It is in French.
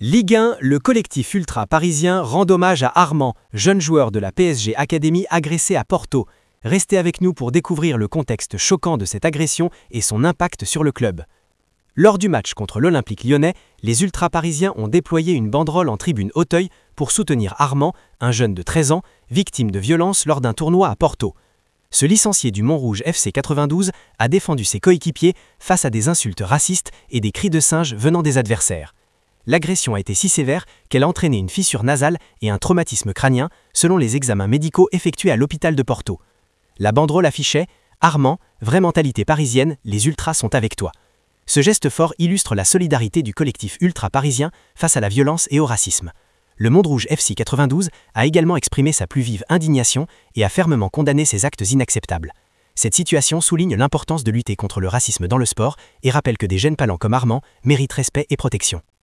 Ligue 1, le collectif ultra parisien rend hommage à Armand, jeune joueur de la PSG Academy agressé à Porto. Restez avec nous pour découvrir le contexte choquant de cette agression et son impact sur le club. Lors du match contre l'Olympique lyonnais, les ultras parisiens ont déployé une banderole en tribune Auteuil pour soutenir Armand, un jeune de 13 ans, victime de violences lors d'un tournoi à Porto. Ce licencié du Montrouge FC 92 a défendu ses coéquipiers face à des insultes racistes et des cris de singe venant des adversaires. L'agression a été si sévère qu'elle a entraîné une fissure nasale et un traumatisme crânien, selon les examens médicaux effectués à l'hôpital de Porto. La banderole affichait « Armand, vraie mentalité parisienne, les ultras sont avec toi ». Ce geste fort illustre la solidarité du collectif ultra parisien face à la violence et au racisme. Le Montrouge FC 92 a également exprimé sa plus vive indignation et a fermement condamné ces actes inacceptables. Cette situation souligne l'importance de lutter contre le racisme dans le sport et rappelle que des jeunes talents comme Armand méritent respect et protection.